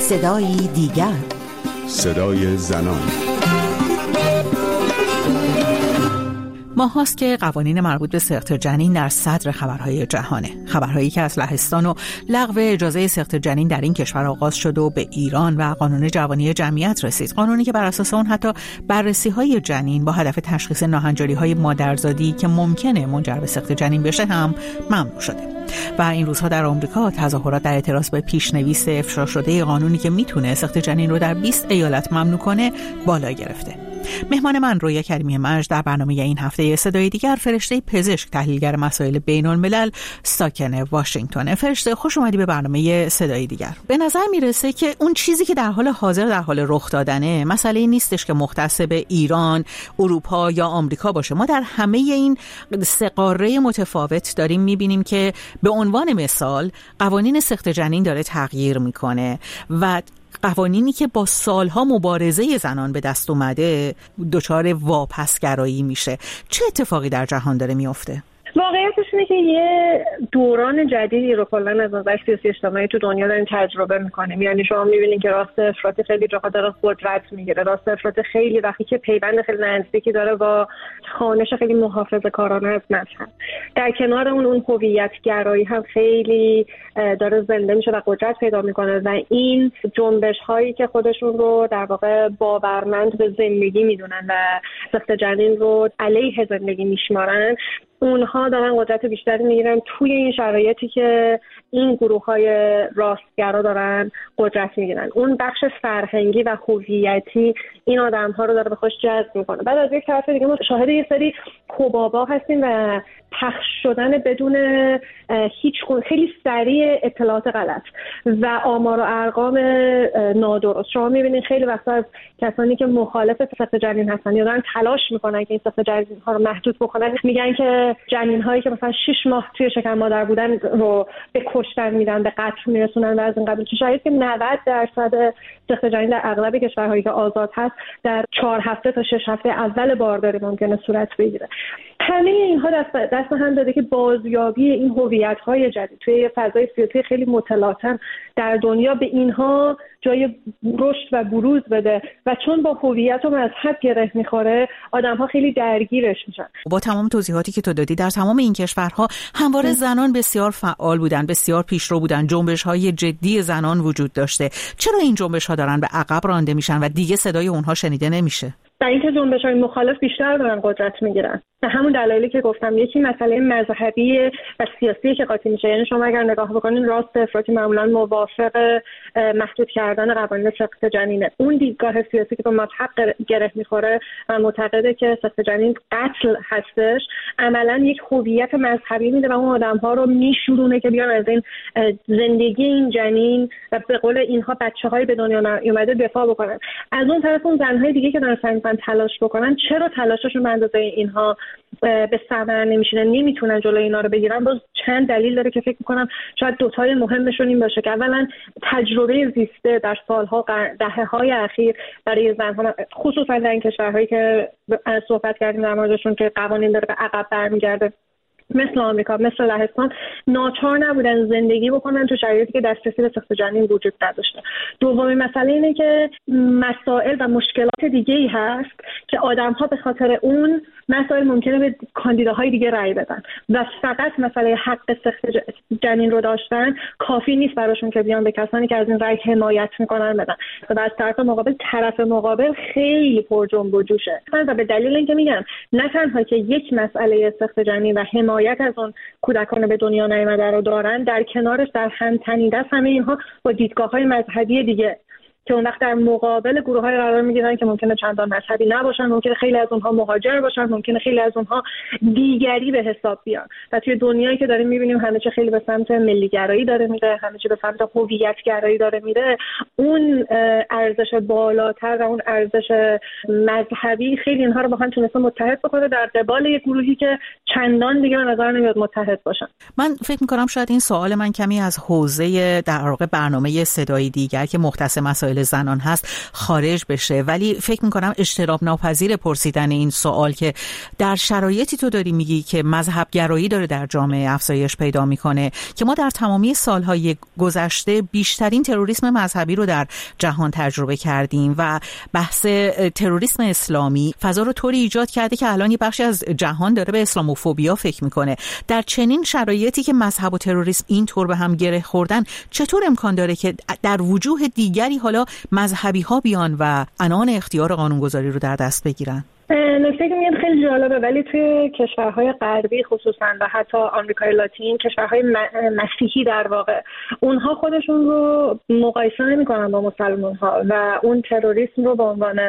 صدای دیگر، صدای زنان. ماهاست که قوانین مربوط به سقط جنین در صدر خبرهای جهانه. خبرهایی که از لهستان و لغو اجازه سقط جنین در این کشور آغاز شد و به ایران و قانون جوانی جمعیت رسید. قانونی که بر اساس اون حتی بررسی‌های جنین با هدف تشخیص ناهنجاری‌های مادرزادی که ممکنه منجر به سقط جنین بشه هم ممنوع شده. و این روزها در آمریکا تظاهرات در اعتراض به پیشنویس افشا شده قانونی که میتونه سقط جنین رو در 20 ایالت ممنوع کنه بالا گرفته. مهمان من رویا کریمی مجد در برنامه این هفته صدای دیگر فرشته پزشک، تحلیلگر مسائل بین الملل، ساکن واشنگتن. فرشته، خوش اومدی به برنامه صدای دیگر. به نظر میرسه که اون چیزی که در حال حاضر در حال رخ دادنه مسئله نیستش که مختص به ایران، اروپا یا آمریکا باشه. ما در همه این سه قاره متفاوت داریم میبینیم که به عنوان مثال قوانین سقط جنین داره تغییر میکنه و قوانینی که با سالها مبارزه زنان به دست اومده دچار واپسگرایی میشه. چه اتفاقی در جهان داره میفته؟ واقعیتش اینه که یه دوران جدیدی رو کلا از نظر سیاسی اجتماعی تو دنیا داریم تجربه میکنیم. یعنی شما میبینید که راست افراطی خیلی جاها داره قدرت میگیره. راست افراطی خیلی وقتی که پیوند خیلی نزدیکی داره با خوانش خیلی محافظه‌کارانه از مذهب. در کنار اون هویت گرایی هم خیلی داره زنده میشه و قدرت پیدا میکنه و این جنبش هایی که خودشون رو در واقع باورمند به زندگی میدونن و سقط جنین رو علیه زندگی میشمارن، اونها دارن قدرت بیشتری میگیرن توی این شرایطی که این گروه‌های راستگرا دارن قدرت میگیرن. اون بخش فرهنگی و هویتی این آدم‌ها رو داره به خودش جذب میکنه. بعد از یک طرف دیگه ما شاهد یه سری کوبابا هستیم و پخش شدن بدون هیچ خیلی سریع اطلاعات غلط و آمار و ارقام نادرست. شما میبینید خیلی وقتا از کسانی که مخالف سقط جنین هستن یا دارن تلاش میکنن که این سقط جنین ها رو محدود بکنن، میگن که جنین هایی که مثلا 6 ماه توی شکم مادر بودن رو به کشتن میدن، به قتل میرسونن و از این قبیل. شاید که 90% سقط جنین در اغلب کشورهایی که آزاد هست در 4 هفته تا 6 هفته اول بارداری ممکنه صورت بگیره. همه اینها دست هم داده که بازیابی این هویت‌های جدید توی فضای سیاسی خیلی متلاطم در دنیا به اینها جای رشد و بروز بده و چون با هویت و مذهب گره میخوره آدم‌ها خیلی درگیرش میشن. با تمام توضیحاتی که تو دادی در تمام این کشورها همواره زنان بسیار فعال بودن، بسیار پیشرو بودن، جنبش‌های جدی زنان وجود داشته. چرا این جنبش‌ها دارن به عقب رانده میشن و دیگه صدای اونها شنیده نمیشه؟ در اینکه جنبش‌های مخالف بیشتر دارن قدرت میگیرن. به همون دلایلی که گفتم، یکی مسئله مذهبی و سیاسی که قاطی میشه. یعنی شما اگر نگاه بکنین راست افراطی معمولا موافق محدود کردن قوانین سقط جنینه. اون دیدگاه سیاسی که با مذهب گره میخوره و معتقده که سقط جنین قتل هستش، عملا یک هویت مذهبی میده و اون آدم‌ها رو میشورونه که بیان از این زندگی این جنین و به قول اینها بچه‌های به دنیا اومده دفاع بکنن. از اون طرف اون زن‌های دیگه که دارن سعی می‌کنن تلاش بکنن، چرا تلاششون به اندازه اینها به ثمر نمیشینه، نمیتونن جلوی اینا رو بگیرن؟ باز چند دلیل داره که فکر میکنم شاید دوتای مهمشون این باشه که اولا تجربه زیسته در سالها دهه‌های اخیر برای زن‌ها، خصوصا در این کشورهایی که صحبت کردیم در موردشون که قوانین داره به عقب برمیگرده، مثل آمریکا، مثل لهستان، ناچار نبودن زندگی بکنن تو شرایطی که دسترسی به سقط جنین وجود نداشته. دومین مسئله اینه که مسائل و مشکلات دیگه‌ای هست که آدم‌ها به خاطر اون مسائل ممکنه به کاندیداهای دیگه رأی بدن و فقط مسئله حق سقط جنین رو داشتن کافی نیست براشون که بیان به کسانی که از این رأی حمایت میکنن بدن. و از طرف مقابل خیلی پر جنب و جوشه و به دلیل اینکه میگم نه تنها که یک مسئله سقط جنین و حمایت از اون کودکان به دنیا نیامده رو دارن، در کنارش در هم تنیده است همه اینها با دیدگاه‌های مذهبی دیگه که اون وقت در مقابل گروه‌های قرار می‌گیرن که ممکنه چندان مذهبی نباشن، ممکنه خیلی از اونها مهاجر باشن، ممکنه خیلی از اونها دیگری به حساب بیان. و توی دنیایی که داریم می‌بینیم همه چی خیلی به سمت ملی‌گرایی داره میره، همه چی به سمت هویت‌گرایی داره میره، اون ارزش بالاتر و اون ارزش مذهبی خیلی اینها رو با هم تونسته متحد بکنه در قبال یک گروهی که چندان دیگه به نظر نمیاد متحد باشن. من فکر می‌کنم شاید این سوال من کمی از حوزه در واقع برنامه صدای دیگر که مختص مسائل داخل زنان هست خارج بشه. ولی فکر میکنم اجتناب ناپذیر پرسیدن این سوال که در شرایطی تو داری میگی که مذهب گرایی داره در جامعه افزایش پیدا میکنه، که ما در تمامی سالهای گذشته بیشترین تروریسم مذهبی رو در جهان تجربه کردیم و بحث تروریسم اسلامی فضا رو طوری ایجاد کرده که الان یه بخشی از جهان داره به اسلاموفوبیا فکر میکنه. در چنین شرایطی که مذهب و تروریسم اینطور به هم گره خوردن، چطور امکان داره که در وجوه دیگری حالا مذهبی ها بیان و عنان اختیار قانونگذاری رو در دست بگیرن؟ نکته که میاد خیلی جالبه، ولی توی کشورهای غربی خصوصا و حتی آمریکای لاتین، کشورهای مسیحی در واقع، اونها خودشون رو مقایسه نمی‌کنن با مسلمان‌ها و اون تروریسم رو به عنوان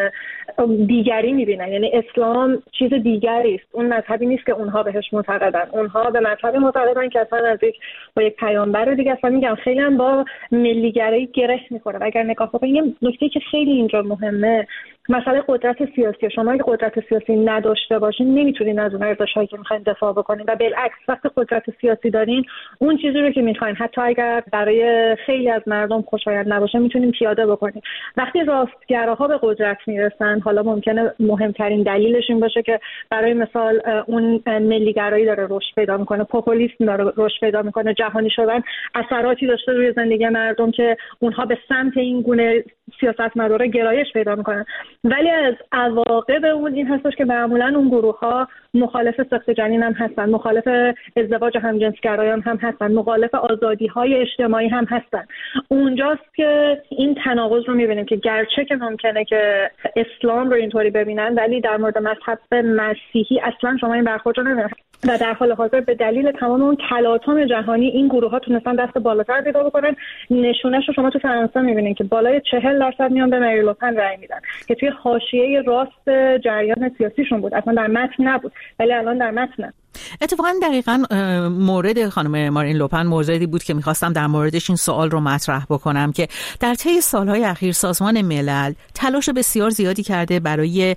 دیگری می‌بینن. یعنی اسلام چیز دیگری است، اون مذهبی نیست که اونها بهش معتقدن. اونها به مذهبی معتقدن که اصلا نزدیک با یک پیامبر دیگه. اصلا میگم خیلی هم با ملیگرایی گره می‌خوره. و اگر نگاه کنیم یه نکته که خیلی اینجا مهمه، مسئله قدرت سیاسی. شما اگه قدرت سیاسی نداشته باشین نمیتونین از اون ارزش‌هایی که میخواین دفاع بکنین، و بالعکس وقتی قدرت سیاسی دارین اون چیزی رو که میخواین حتی اگر برای خیلی از مردم خوشایند نباشه میتونین پیاده بکنین. وقتی راستگراها به قدرت میرسن، حالا ممکنه مهمترین دلیلش این باشه که برای مثال اون ملیگرایی داره رشد پیدا میکنه، پوپولیسم داره رشد پیدا میکنه، جهانی شدن اثراتی داشته روی زندگی مردم که اونها به سمت این گونه سیاستمدارا گرایش پیدا میکنن. ولی از عواقب اون این هستش که معمولا اون گروه‌ها مخالف سخت جنین هم هستن، مخالف ازدواج همجنسگرایان هم هستن، مخالف آزادی‌های اجتماعی هم هستن. اونجاست که این تناقض رو می‌بینیم که گرچه که ممکنه که اسلام رو اینطوری ببینن، ولی در مورد مذهب مسیحی اصلا شما این برخورد رو نمی‌بینید. و در حال حاضر به دلیل تمام اون تلاطم جهانی این گروه‌ها تونستن دست بالاتر پیدا بکنن. نشونه‌اش رو شما تو فرانسه می‌بینید که بالای 40% میان به مری لوپن رأی میدن که توی حاشیه راست جریان سیاسیشون بود، اصلا در متن نبود، ولی الان در متن. اتفاقا دقیقاً مورد خانم مارین لوپن موردی بود که میخواستم در موردش این سوال رو مطرح بکنم که در طی سالهای اخیر سازمان ملل تلاش بسیار زیادی کرده برای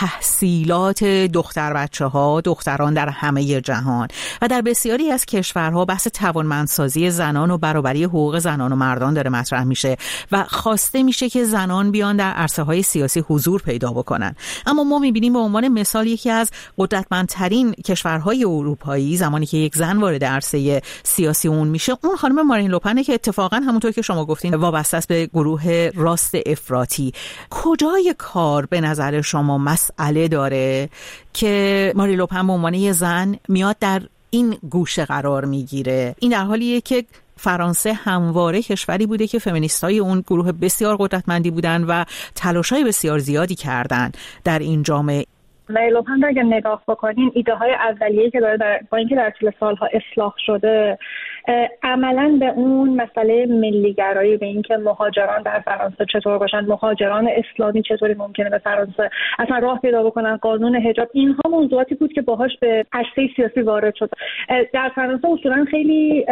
تحصیلات دختر بچه‌ها، دختران در همه جهان، و در بسیاری از کشورها بحث توانمندسازی زنان و برابری حقوق زنان و مردان داره مطرح میشه و خواسته میشه که زنان بیان در عرصه‌های سیاسی حضور پیدا بکنن. اما ما میبینیم به عنوان مثال یکی از قدرتمندترین کشورهای اروپایی زمانی که یک زن وارد عرصه سیاسی اون میشه، اون خانم مارین لوپنه که اتفاقا همونطور که شما گفتین وابسته است به گروه راست افراطی. کجای کار به نظر شما مسئله داره که مارین لوپن به عنوان یه زن میاد در این گوشه قرار میگیره؟ این در حالیه که فرانسه همواره کشوری بوده که فمینیستای اون گروه بسیار قدرتمندی بودن و تلاشای بسیار زیادی کردن در این جامعه. مری لوپن اگه نگاه بکنین ایده های اولیه‌ای که داره با اینکه در طول سالها اصلاح شده، عملاً به اون مسئله ملیگرایی، به اینکه مهاجران در فرانسه چطور باشن، مهاجران اسلامی چطوری ممکنه به فرانسه اصلا راه پیدا بکنن، قانون حجاب، اینها موضوعاتی بود که باهاش به عرصه سیاسی وارد شد. در فرانسه اصولاً خیلی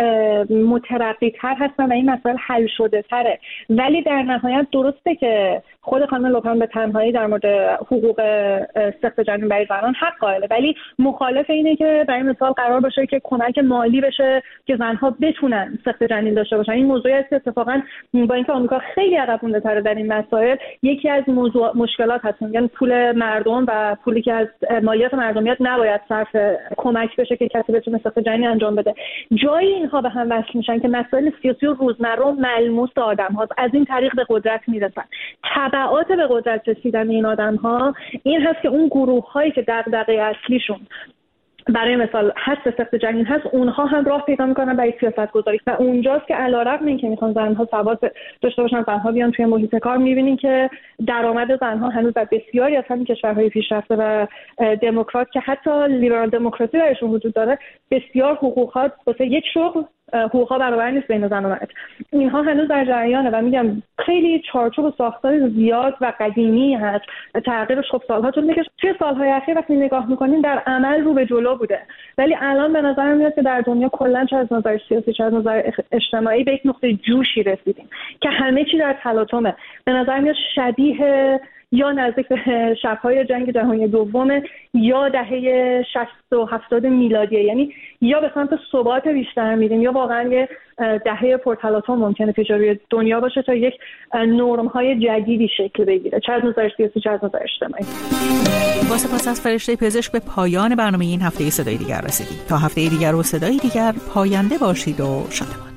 مترقی‌تر هستن و این مسائل حل شده تره، ولی در نهایت درسته که خود خانم لوپن به تنهایی در مورد حقوق سخت جنین برای زنان حق قائله، ولی مخالف اینه که برای مثال قرار باشه که کمک مالی بشه که زنها بتونن سخت جنین داشته باشن. این موضوعی است که اتفاقا با اینکه آمریکا خیلی عقب مونده در این مسائل، یکی از مشکلات هست. یعنی پول مردم و پولی که از مالیات مردمیت نباید صرف کمک بشه که کسی بتونه سخت جنین انجام بده. جای اینها به هم وصل میشن که مسائل سیاسی و روزمره و ملموس آدم‌هاست، از این طریق به قدرت میرسن. تبعات به قدرت رسیدن این آدم‌ها این هست که اون گروه‌هایی که دغدغه اصلیشون برای مثال هست سخت جنین هست، اونها هم راه پیدا میکنن برای سیاست گذاری و اونجاست که علیرغم اینکه میخوان زنها سواد داشته باشن، زنها بیان توی محیط کار، میبینین که درآمد زنها هنوز در بسیاری از همین کشورهای پیشرفته و دموکرات که حتی لیبرال دموکراسی درشون وجود داره، بسیار حقوقات واسه یک شغل حقوقا برابر نیست بین زن و مرد. اینها هنوز در جریانه و میگم خیلی چارچوب و ساختار زیاد و قدیمی هست. تغییرش خب سالها طول میکشه. توی سالهای اخیر وقتی نگاه میکنین در عمل رو به جلو بوده، ولی الان به نظر میاد که در دنیا کلا چه از نظر سیاسی چه از نظر اجتماعی به یک نقطه جوشی رسیدیم که همه چی در تلاطمه. به نظر میاد شبیه یا نزدیک به شب‌های جنگ جهانی دوم یا دهه 60 و 70 میلادی. یعنی یا به سمت ثبات بیشتر میریم یا واقعا یه دهه پرتلاطم ممکنه پیش روی دنیا باشه تا یک نرم‌های جدیدی شکل بگیره، چه از نظر سیاسی چه از نظر اجتماعی. با سپاس از فرشته پزشک به پایان برنامه این هفته صدای دیگر رسیدیم. تا هفته دیگر و صدای دیگر، پاینده باشید و شاد باشید.